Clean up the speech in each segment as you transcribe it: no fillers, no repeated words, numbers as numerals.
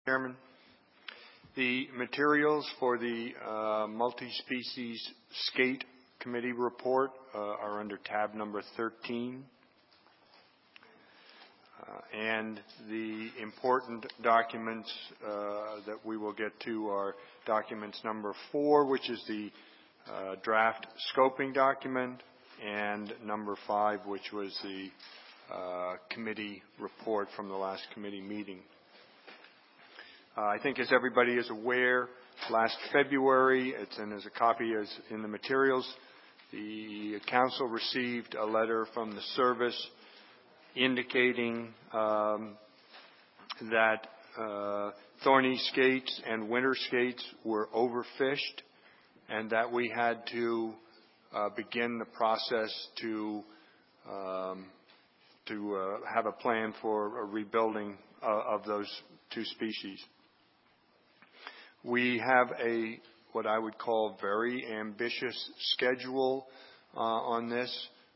Chairman. The materials for the multi-species skate committee report are under tab number 13. And the important documents that we will get to are documents number 4, which is the draft scoping document, and number 5, which was the committee report from the last committee meeting. I think, as everybody is aware, last February, it's in as a copy as in the materials, the council received a letter from the service indicating that thorny skates and winter skates were overfished, and that we had to begin the process to have a plan for a rebuilding of those two species. We have what I would call very ambitious schedule on this.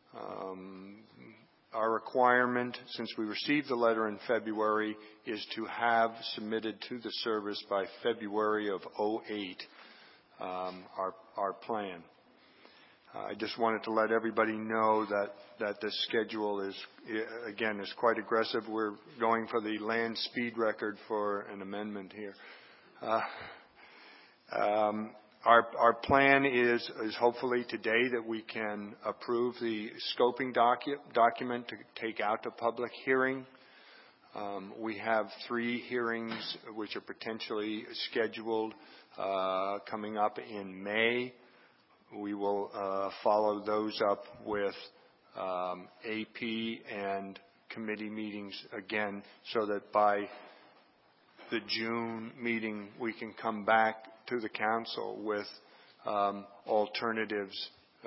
Our requirement, since we received the letter in February, is to have submitted to the service by February of 2008 our plan. I just wanted to let everybody know that this schedule is quite aggressive. We're going for the land speed record for an amendment here. Our plan is hopefully today that we can approve the scoping document to take out to public hearing. We have 3 hearings which are potentially scheduled coming up in May. We will follow those up with AP and committee meetings again, so that by the June meeting we can come back to the council with alternatives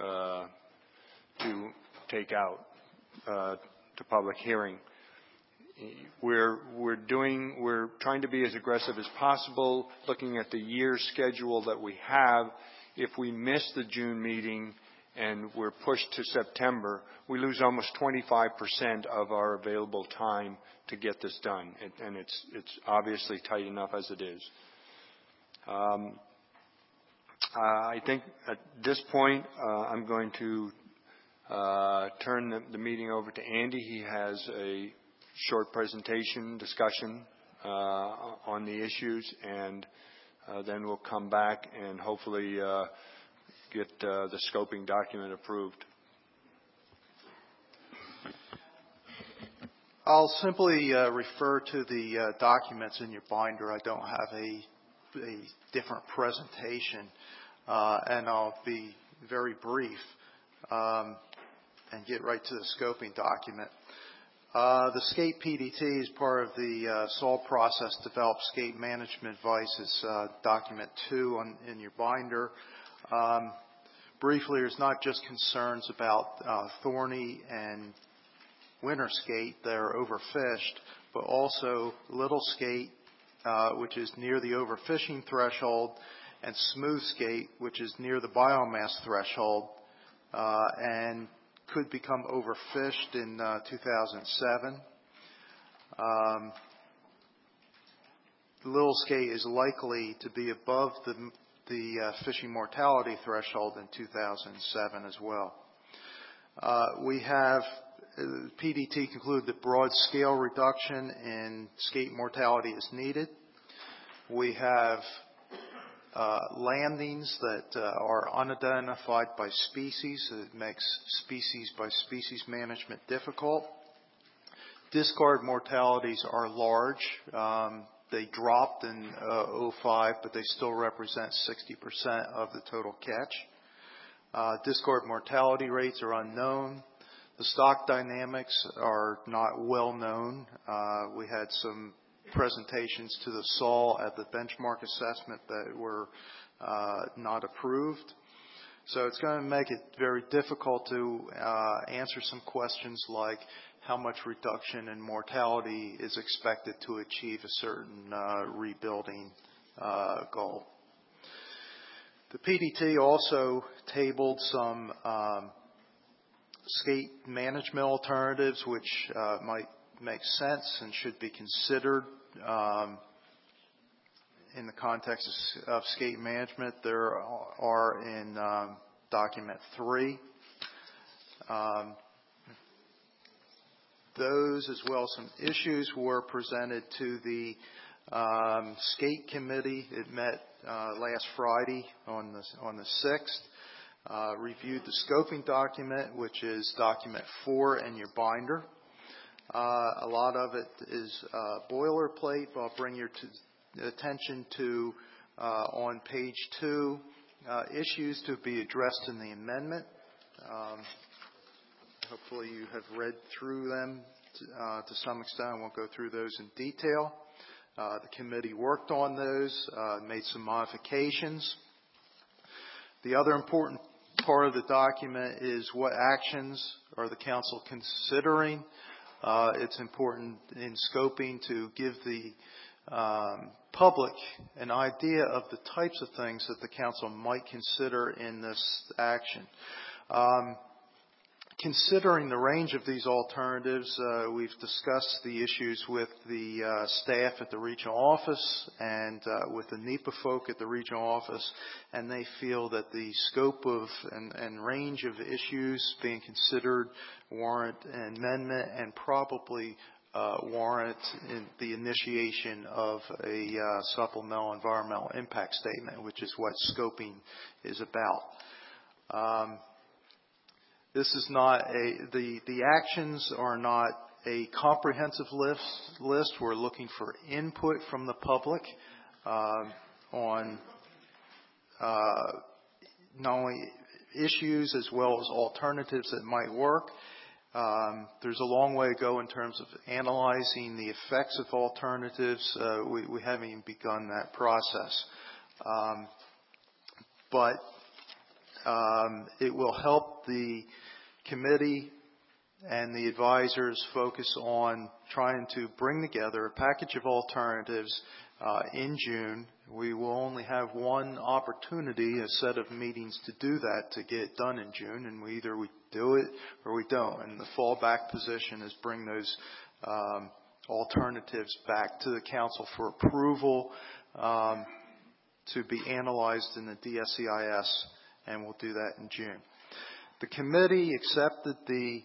to take out to public hearing. We're trying to be as aggressive as possible, looking at the year schedule that we have. If we miss the June meeting and we're pushed to September, we lose almost 25% of our available time to get this done, and it's obviously tight enough as it is. I think at this point I'm going to turn the meeting over to Andy. He has a short presentation discussion on the issues, and then we'll come back and hopefully get the scoping document approved. I'll simply refer to the documents in your binder. I don't have a different presentation, and I'll be very brief and get right to the scoping document. The skate PDT is part of the SOL process developed skate management advice. It's document 2 in your binder. Briefly, there's not just concerns about thorny and winter skate that are overfished, but also little skate, which is near the overfishing threshold, and smooth skate, which is near the biomass threshold, and could become overfished in 2007. Little skate is likely to be above the fishing mortality threshold in 2007 as well. We have PDT concluded that broad scale reduction in skate mortality is needed. We have landings that are unidentified by species. It makes species by species management difficult. Discard mortalities are large. They dropped in 2005, but they still represent 60% of the total catch. Discard mortality rates are unknown. The stock dynamics are not well known. We had some presentations to the SOL at the benchmark assessment that were not approved. So it's going to make it very difficult to answer some questions like how much reduction in mortality is expected to achieve a certain rebuilding goal. The PDT also tabled some skate management alternatives which might make sense and should be considered in the context of skate management. There are in document 3. Those, as well as some issues, were presented to the skate committee. It met last Friday on the 6th. Reviewed the scoping document, which is document 4 in your binder. A lot of it is boilerplate, but I'll bring your attention to on page 2 issues to be addressed in the amendment. Hopefully you have read through them to some extent. I won't go through those in detail. The committee worked on those, made some modifications. The other important part of the document is what actions are the council considering. It's important in scoping to give the public an idea of the types of things that the council might consider in this action. Considering the range of these alternatives, we've discussed the issues with the staff at the regional office and with the NEPA folk at the regional office, and they feel that the scope of and range of issues being considered warrant an amendment and probably warrant the initiation of a supplemental environmental impact statement, which is what scoping is about. This is not the actions are not a comprehensive list. We're looking for input from the public on not only issues as well as alternatives that might work. There's a long way to go in terms of analyzing the effects of alternatives. We haven't even begun that process. But it will help the committee and the advisors focus on trying to bring together a package of alternatives in June. We will only have one opportunity, a set of meetings to do that, to get it done in June, and we do it or we don't. And the fallback position is bring those alternatives back to the council for approval to be analyzed in the DSEIS, and we'll do that in June. The committee accepted the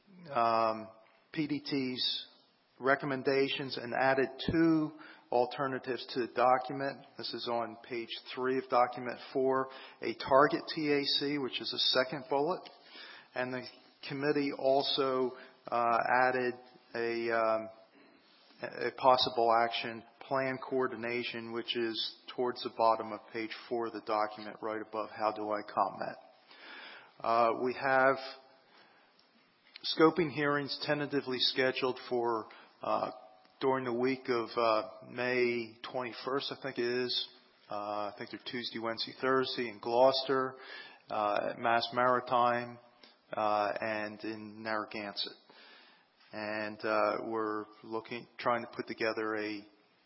PDT's recommendations and added 2 alternatives to the document. This is on page 3 of document 4, a target TAC, which is a second bullet, and the committee also added a possible action plan coordination, which is towards the bottom of page 4 of the document, right above how do I comment. We have scoping hearings tentatively scheduled for during the week of May 21st, I think it is. I think they're Tuesday, Wednesday, Thursday in Gloucester, at Mass Maritime, and in Narragansett. And we're trying to put together a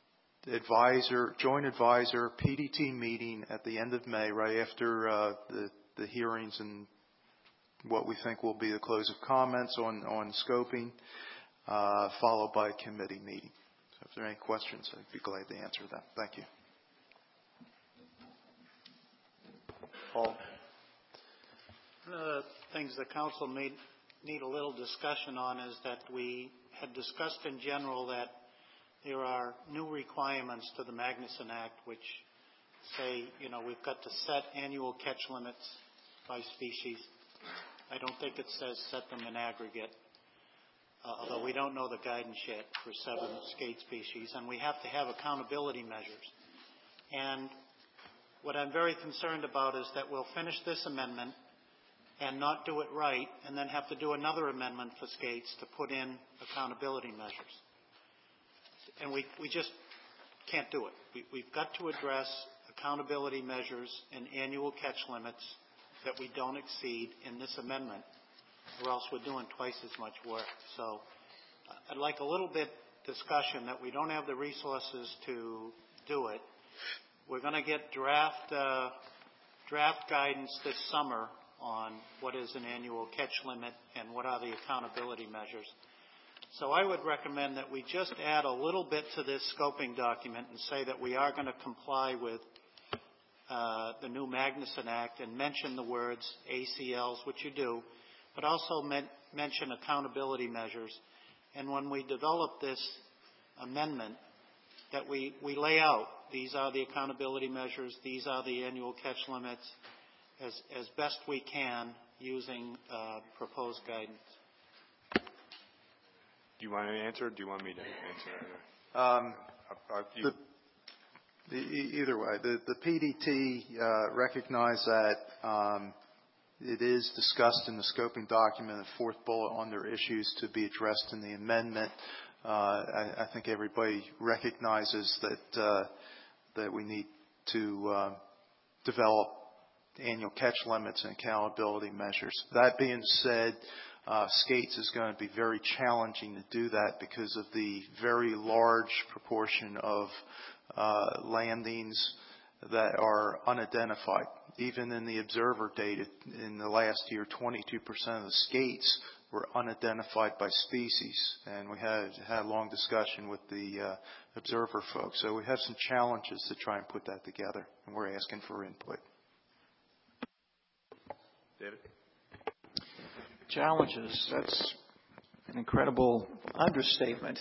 joint advisor PDT meeting at the end of May, right after the hearings and what we think will be the close of comments on scoping, followed by a committee meeting. So if there are any questions, I'd be glad to answer them. Thank you. Paul? One of the things the council may need a little discussion on is that we had discussed in general that there are new requirements to the Magnuson Act which say, we've got to set annual catch limits by species. I don't think it says set them in aggregate, although we don't know the guidance yet for 7 skate species, and we have to have accountability measures. And what I'm very concerned about is that we'll finish this amendment and not do it right, and then have to do another amendment for skates to put in accountability measures. And we just can't do it. We've got to address accountability measures and annual catch limits that we don't exceed in this amendment, or else we're doing twice as much work. So I'd like a little bit discussion that we don't have the resources to do it. We're going to get draft guidance this summer on what is an annual catch limit and what are the accountability measures. So I would recommend that we just add a little bit to this scoping document and say that we are going to comply with the new Magnuson Act and mention the words ACLs, which you do, but also mention accountability measures. And when we develop this amendment, that we lay out, these are the accountability measures, these are the annual catch limits, as best we can using proposed guidance. Do you want to answer, or do you want me to answer? Either way, the PDT recognize that it is discussed in the scoping document, the fourth bullet on their issues to be addressed in the amendment. I think everybody recognizes that we need to develop annual catch limits and accountability measures. That being said, skates is going to be very challenging to do that because of the very large proportion of landings that are unidentified. Even in the observer data in the last year, 22% of the skates were unidentified by species, and we had a long discussion with the observer folks. So we have some challenges to try and put that together, and we're asking for input. David? Challenges. That's an incredible understatement.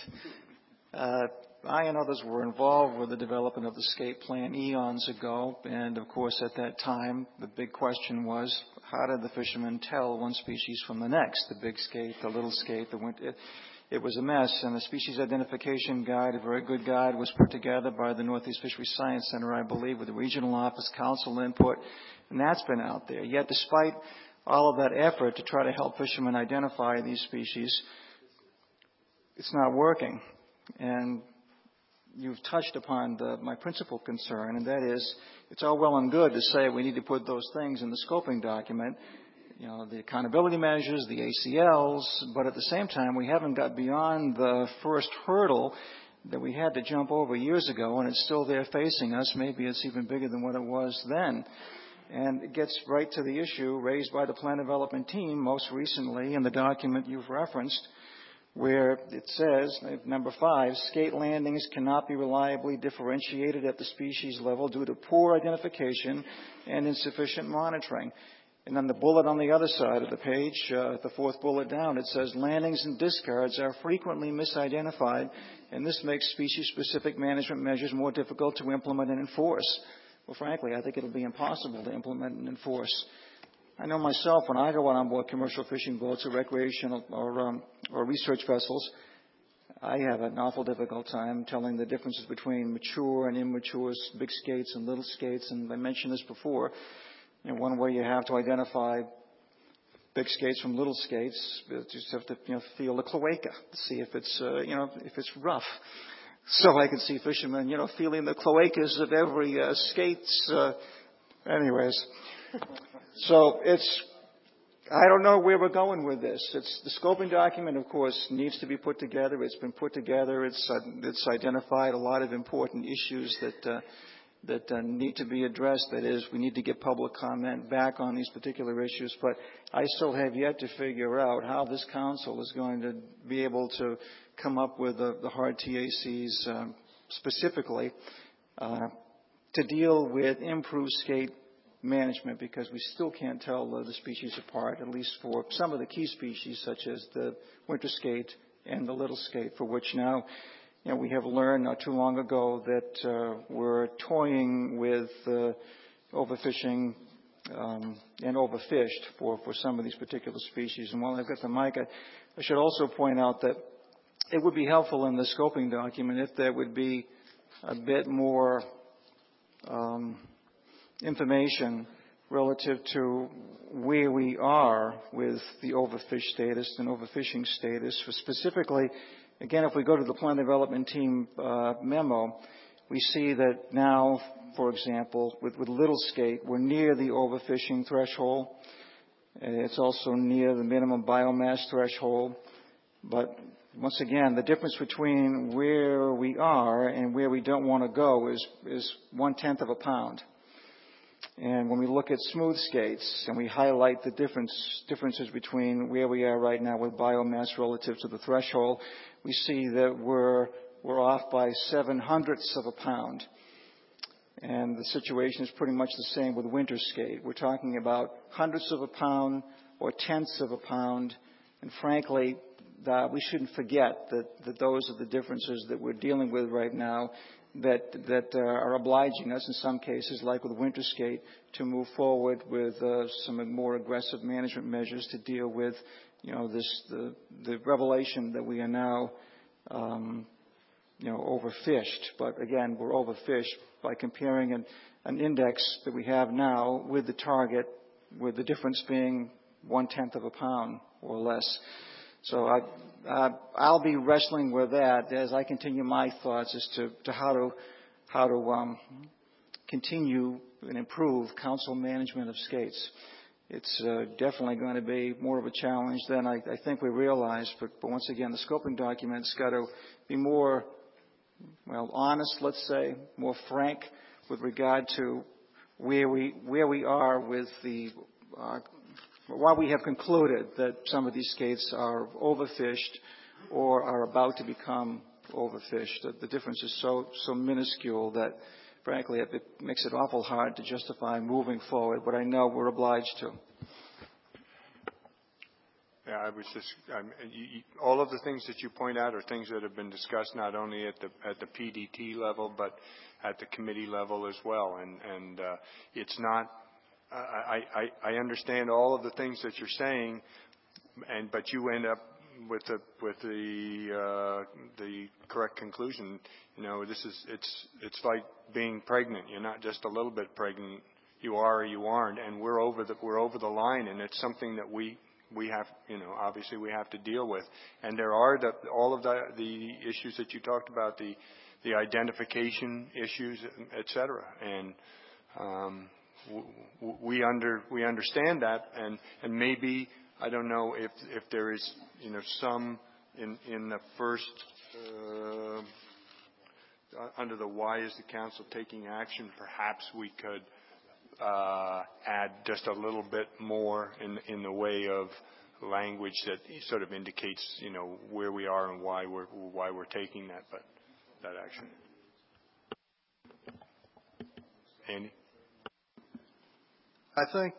I and others were involved with the development of the skate plan eons ago, and of course at that time the big question was, how did the fishermen tell one species from the next? The big skate, the little skate, it was a mess, and the species identification guide, a very good guide, was put together by the Northeast Fisheries Science Center, I believe, with the regional office, council input, and that's been out there. Yet despite all of that effort to try to help fishermen identify these species, it's not working. And you've touched upon my principal concern, and that is, it's all well and good to say we need to put those things in the scoping document, the accountability measures, the ACLs, but at the same time, we haven't got beyond the first hurdle that we had to jump over years ago, and it's still there facing us. Maybe it's even bigger than what it was then. And it gets right to the issue raised by the plan development team most recently in the document you've referenced, where it says, number 5, skate landings cannot be reliably differentiated at the species level due to poor identification and insufficient monitoring. And then the bullet on the other side of the page, the fourth bullet down, it says landings and discards are frequently misidentified, and this makes species-specific management measures more difficult to implement and enforce. Well, frankly, I think it'll be impossible to implement and enforce. I know myself, when I go out on board commercial fishing boats or recreational or research vessels, I have an awful difficult time telling the differences between mature and immature big skates and little skates. And I mentioned this before. One way you have to identify big skates from little skates, you just have to feel the cloaca to see if it's if it's rough. So I can see fishermen feeling the cloacas of every skates. Anyways. So I don't know where we're going with this. The scoping document, of course, needs to be put together. It's been put together. It's identified a lot of important issues that need to be addressed. That is, we need to get public comment back on these particular issues. But I still have yet to figure out how this council is going to be able to come up with the hard TACs specifically to deal with improved skate management, because we still can't tell the species apart, at least for some of the key species, such as the winter skate and the little skate, for which now we have learned not too long ago that we're toying with overfishing and overfished for some of these particular species. And while I've got the mic, I should also point out that it would be helpful in the scoping document if there would be a bit more information relative to where we are with the overfish status and overfishing status. Specifically, again, if we go to the plan development team memo, we see that now, for example, with little skate, we're near the overfishing threshold. It's also near the minimum biomass threshold. But once again, the difference between where we are and where we don't want to go is 1/10 of a pound. And when we look at smooth skates and we highlight the differences between where we are right now with biomass relative to the threshold, we see that we're off by 0.07 of a pound. And the situation is pretty much the same with winter skate. We're talking about hundredths of a pound or tenths of a pound. And frankly, we shouldn't forget that those are the differences that we're dealing with right now that are obliging us in some cases, like with winter skate, to move forward with some more aggressive management measures to deal with, the revelation that we are now, overfished. But again, we're overfished by comparing an index that we have now with the target, with the difference being 1/10 of a pound or less. So I'll be wrestling with that as I continue my thoughts as to how to continue and improve council management of skates. It's definitely going to be more of a challenge than I think we realize. But once again, the scoping document's got to be more, honest, let's say, more frank with regard to where we are with the. Why we have concluded that some of these skates are overfished or are about to become overfished. The difference is so minuscule that, frankly, it makes it awful hard to justify moving forward, but I know we're obliged to. Yeah, I was just all of the things that you point out are things that have been discussed not only at the PDT level but at the committee level as well, and it's not. I understand all of the things that you're saying, but you end up with the correct conclusion. It's like being pregnant. You're not just a little bit pregnant. You are or you aren't, and we're over the line, and it's something that we have, obviously we have to deal with. And there are all of the issues that you talked about, the identification issues, et cetera, and. We understand that, and maybe I don't know if there is some in the first under the why is the council taking action, perhaps we could add just a little bit more in the way of language that sort of indicates where we are and why we're taking that action. Andy? I think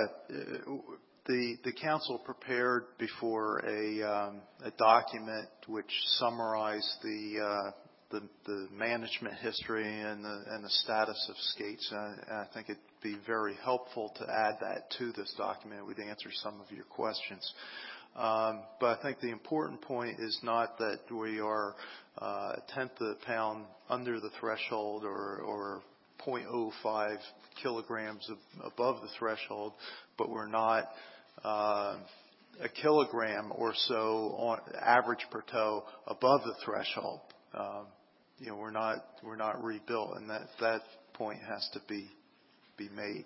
the council prepared before a document which summarized the management history and the status of skates. I think it'd be very helpful to add that to this document. We'd answer some of your questions. But I think the important point is not that we are a tenth of a pound under the threshold or 0.05 kilograms above the threshold, but we're not a kilogram or so on average per toe above the threshold. We're not rebuilt, and that point has to be made.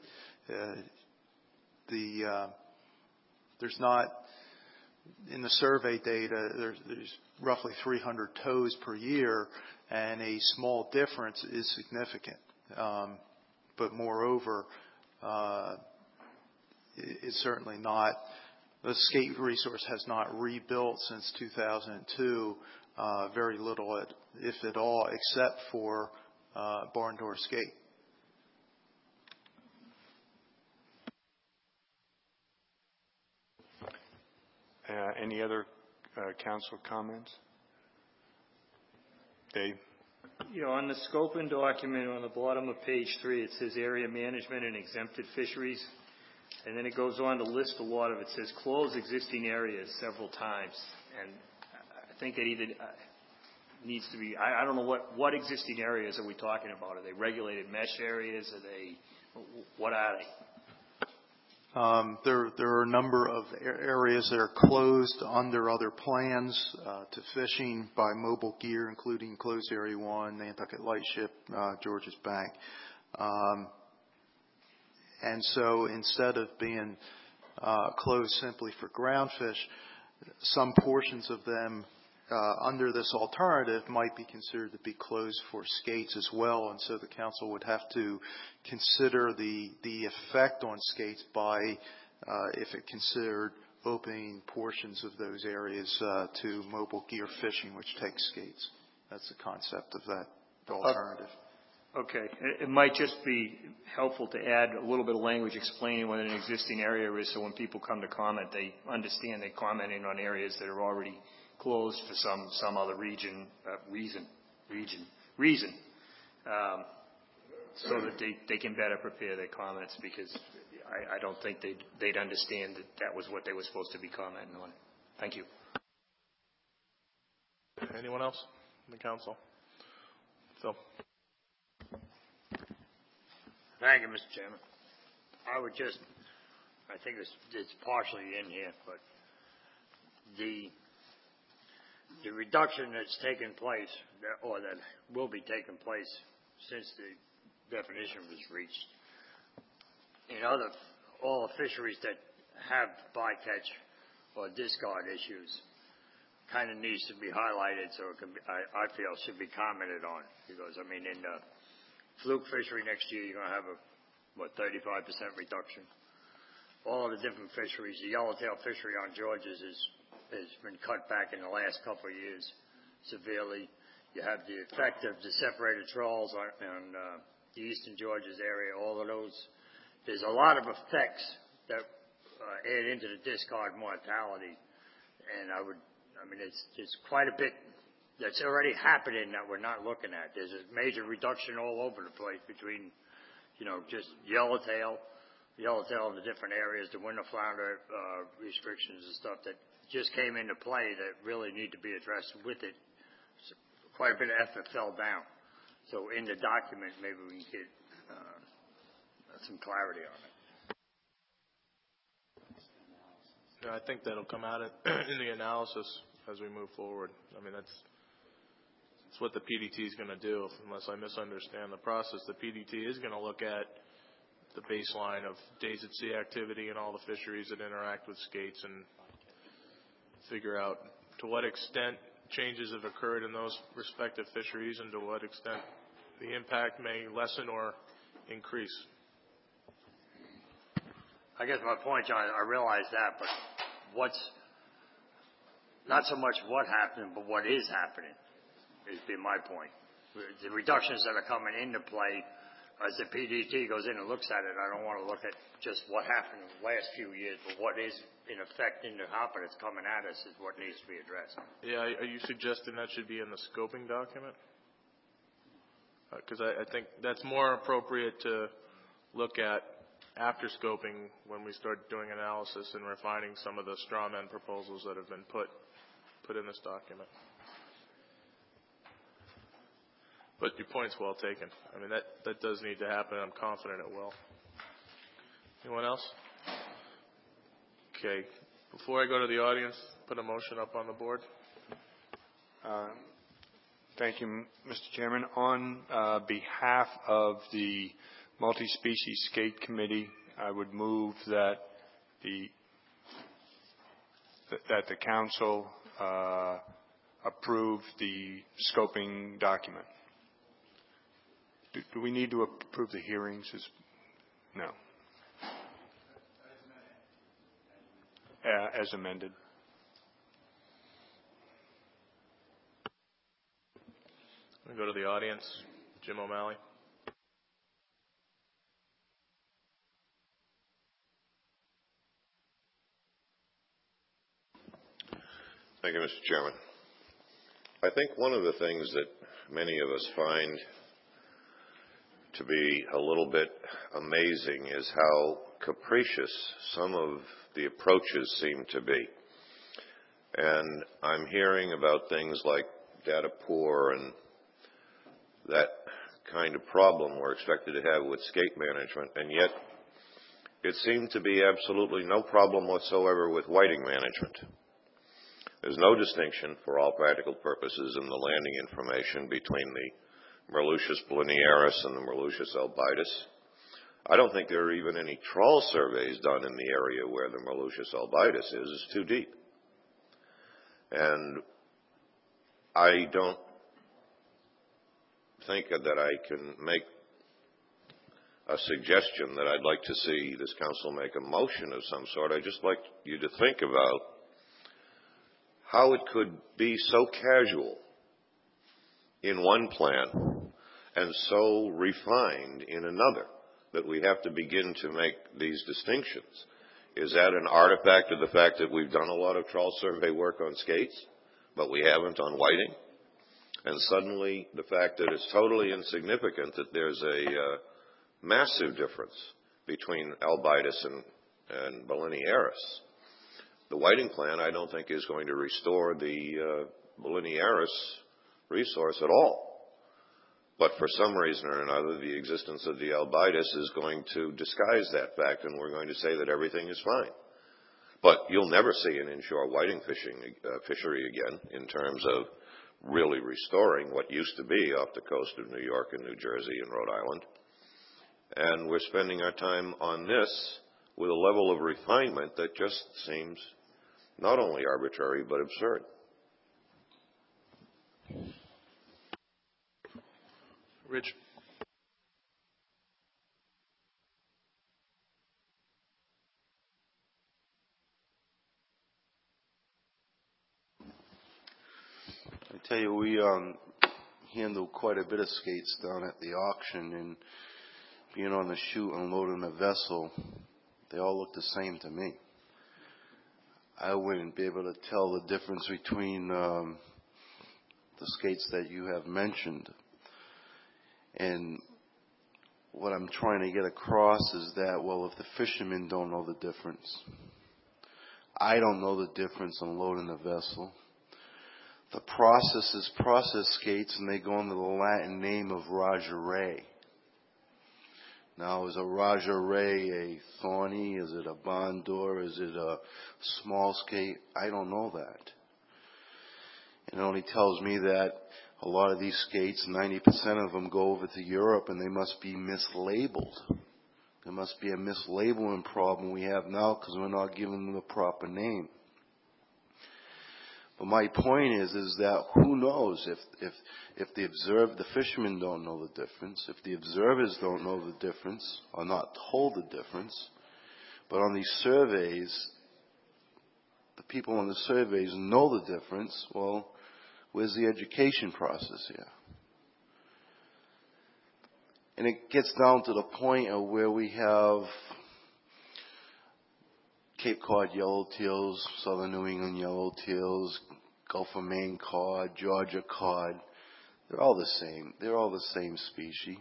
There's not in the survey data. There's roughly 300 toes per year, and a small difference is significant. But moreover, it's certainly not. The skate resource has not rebuilt since 2002. Very little, if at all, except for barn door skate. Any other council comments? Dave? On the scoping document on the bottom of page 3, it says area management and exempted fisheries. And then it goes on to list a lot of it. It says close existing areas several times. And I think that either needs to be, I don't know what existing areas are we talking about? Are they regulated mesh areas? What are they? There are a number of areas that are closed under other plans to fishing by mobile gear, including Closed Area 1, Nantucket Lightship, Georges Bank. And so instead of being closed simply for ground fish, some portions of them under this alternative might be considered to be closed for skates as well, and so the council would have to consider the effect on skates by if it considered opening portions of those areas to mobile gear fishing, which takes skates. That's the concept of that alternative. Okay. It might just be helpful to add a little bit of language explaining what an existing area is, so when people come to comment, they understand they're commenting on areas that are already closed for some other reason, so that they can better prepare their comments, because I don't think they'd understand that was what they were supposed to be commenting on. Thank you. Anyone else in the council? Phil. Thank you, Mr. Chairman. I think it's partially in here, but the reduction that's taken place, or that will be taking place since the definition was reached, in all the fisheries that have bycatch or discard issues, kind of needs to be highlighted, so it can be, I feel should be commented on, because I mean in the fluke fishery next year you're going to have a 35% reduction. All the different fisheries, the yellowtail fishery on Georges has been cut back in the last couple of years severely. You have the effect of the separated trawls on the eastern Georges area, all of those. There's a lot of effects that add into the discard mortality, and it's quite a bit that's already happening that we're not looking at. There's a major reduction all over the place between, just yellowtail in the different areas, the winter flounder restrictions and stuff that just came into play that really need to be addressed with it. So quite a bit of effort fell down. So in the document, maybe we can get some clarity on it. Yeah, I think that'll come out in the analysis as we move forward. I mean, that's what the PDT is going to do, unless I misunderstand the process. The PDT is going to look at the baseline of days at sea activity and all the fisheries that interact with skates and figure out to what extent changes have occurred in those respective fisheries and to what extent the impact may lessen or increase. I guess my point, John, I realize that, but what's not so much what happened, but what is happening has been my point. The reductions that are coming into play, as the PDT goes in and looks at it, I don't want to look at just what happened in the last few years, but what is in effect in the hopper that's coming at us is what needs to be addressed. Yeah, are you suggesting that should be in the scoping document? Because I think that's more appropriate to look at after scoping when we start doing analysis and refining some of the straw man proposals that have been put in this document. But your point's well taken. I mean, that does need to happen. I'm confident it will. Anyone else? Okay. Before I go to the audience, put a motion up on the board. Thank you, Mr. Chairman. On behalf of the Multi-Species Skate Committee, I would move that the council approve the scoping document. Do we need to approve the hearings? No. As amended. We go to the audience. Jim O'Malley. Thank you, Mr. Chairman. I think one of the things that many of us find to be a little bit amazing is how capricious some of the approaches seem to be. And I'm hearing about things like data poor and that kind of problem we're expected to have with skate management, and yet it seemed to be absolutely no problem whatsoever with whiting management. There's no distinction for all practical purposes in the landing information between the Merluccius bolinearis and the Merluccius albitus. I don't think there are even any trawl surveys done in the area where the Merluccius albitus is. It's too deep. And I don't think that I can make a suggestion that I'd like to see this council make a motion of some sort. I'd just like you to think about how it could be so casual in one plan and so refined in another that we have to begin to make these distinctions. Is that an artifact of the fact that we've done a lot of trawl survey work on skates, but we haven't on whiting? And suddenly the fact that it's totally insignificant that there's a massive difference between albitis and Bolinieris. The whiting plan, I don't think, is going to restore the Bolinieris resource at all. But for some reason or another, the existence of the albitis is going to disguise that fact, and we're going to say that everything is fine. But you'll never see an inshore whiting fishery again in terms of really restoring what used to be off the coast of New York and New Jersey and Rhode Island. And we're spending our time on this with a level of refinement that just seems not only arbitrary but absurd. Rich. I tell you, we handled quite a bit of skates down at the auction, and being on the chute and loading a vessel, they all look the same to me. I wouldn't be able to tell the difference between the skates that you have mentioned. And what I'm trying to get across is that, well, if the fishermen don't know the difference, I don't know the difference on loading a vessel. The process is process skates, and they go under the Latin name of Raja Ray. Now, is a Raja Ray a thorny? Is it a Bondor? Is it a small skate? I don't know that. It only tells me that a lot of these skates, 90% of them go over to Europe, and they must be mislabeled. There must be a mislabeling problem we have now because we're not giving them the proper name. But my point is that who knows if the fishermen don't know the difference, if the observers don't know the difference, or not told the difference, but on these surveys, the people on the surveys know the difference, well, where's the education process here? And it gets down to the point of where we have Cape Cod yellowtails, southern New England yellowtails, Gulf of Maine cod, Georgia cod. They're all the same. They're all the same species.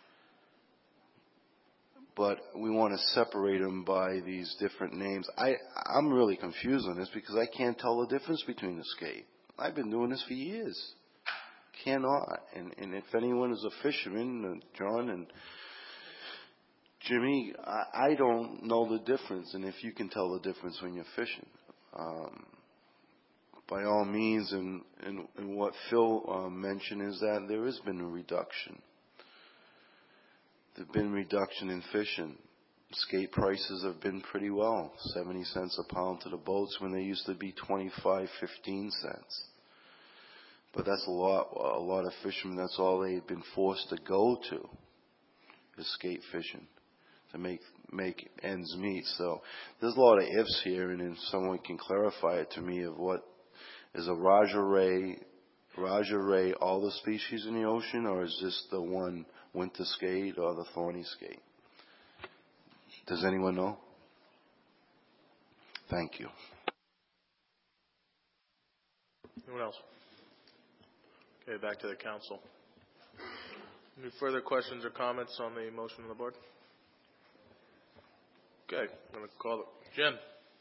But we want to separate them by these different names. I'm really confused on this because I can't tell the difference between the skate. I've been doing this for years. Cannot. And if anyone is a fisherman, John and Jimmy, I don't know the difference. And if you can tell the difference when you're fishing, by all means, and what Phil mentioned is that there has been a reduction. There's been a reduction in fishing. Skate prices have been pretty well, 70 cents a pound to the boats when they used to be 25, 15 cents. But that's a lot of fishermen, that's all they've been forced to go to, is skate fishing, to make ends meet. So there's a lot of ifs here, and if someone can clarify it to me of what is a Raja Ray, all the species in the ocean, or is this the one winter skate or the thorny skate? Does anyone know? Thank you. Anyone else? Okay, back to the council. Any further questions or comments on the motion on the board? Okay, I'm going to call it. Jim.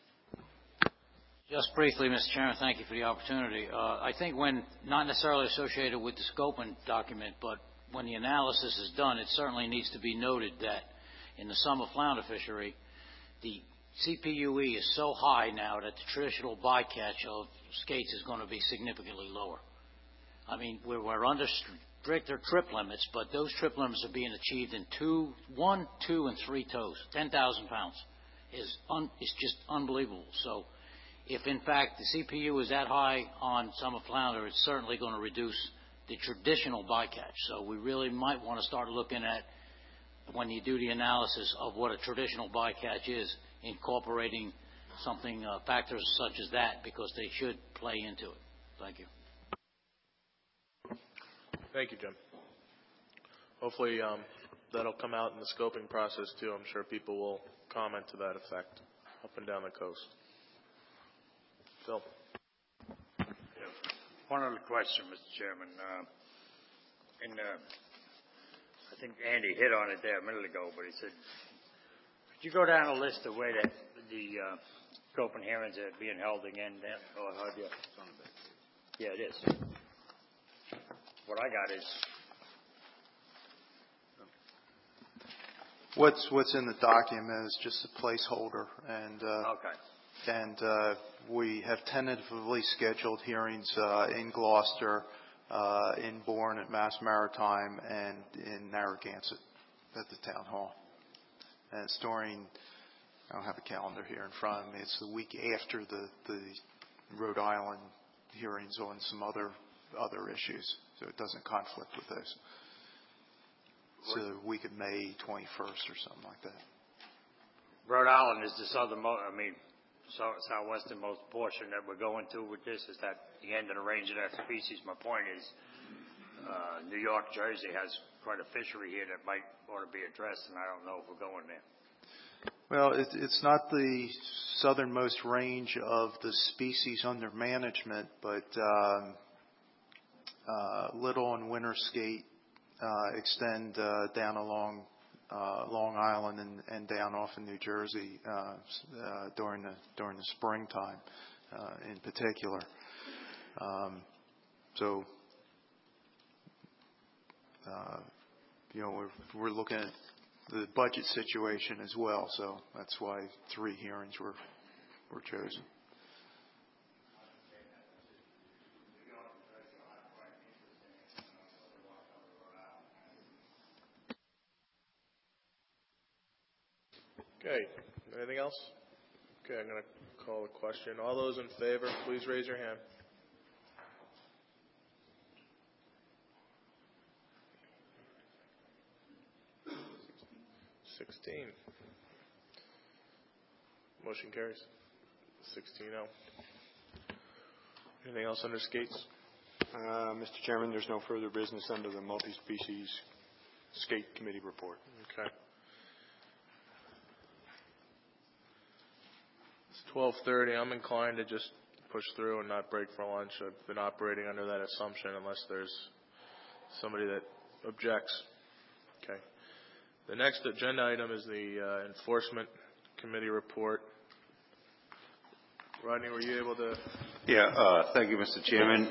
Just briefly, Mr. Chairman, thank you for the opportunity. I think when, not necessarily associated with the scoping document, but when the analysis is done, it certainly needs to be noted that in the summer flounder fishery, the CPUE is so high now that the traditional bycatch of skates is going to be significantly lower. I mean, we're under stricter trip limits, but those trip limits are being achieved in 1, 2, and 3 toes. 10,000 pounds is just unbelievable. So if in fact the CPU is that high on summer flounder, it's certainly going to reduce the traditional bycatch. So we really might want to start looking at, when you do the analysis of what a traditional bycatch is, incorporating something, factors such as that, because they should play into it. Thank you. Thank you, Jim. Hopefully that'll come out in the scoping process too. I'm sure people will comment to that effect up and down the coast. Phil. One other question, Mr. Chairman. I think Andy hit on it there a minute ago, but he said, could you go down a list of where the scoping hearings are being held again? Yeah, it is. What I got is... What's in the document is just a placeholder, and okay. And we have tentatively scheduled hearings in Gloucester, in Bourne at Mass Maritime, and in Narragansett at the Town Hall. And it's during, I don't have a calendar here in front of me, it's the week after the Rhode Island hearings on some other issues, so it doesn't conflict with those. So the week of May 21st or something like that. Rhode Island is the southwesternmost portion that we're going to with this. Is that the end of the range of that species? My point is, New York, Jersey has quite a fishery here that might ought to be addressed, and I don't know if we're going there. Well, it's not the southernmost range of the species under management, but Little and Winter Skate extend down along Long Island and down off in New Jersey during the springtime, in particular. We're looking at the budget situation as well, so that's why 3 hearings were chosen. Okay. Anything else? Okay, I'm going to call the question. All those in favor, please raise your hand. (16) Motion carries. 16-0. Anything else under skates? Mr. Chairman, there's no further business under the multi-species skate committee report. Okay. It's 12:30. I'm inclined to just push through and not break for lunch. I've been operating under that assumption unless there's somebody that objects. Okay. The next agenda item is the Enforcement Committee report. Rodney, were you able to? Yeah, thank you, Mr. Chairman.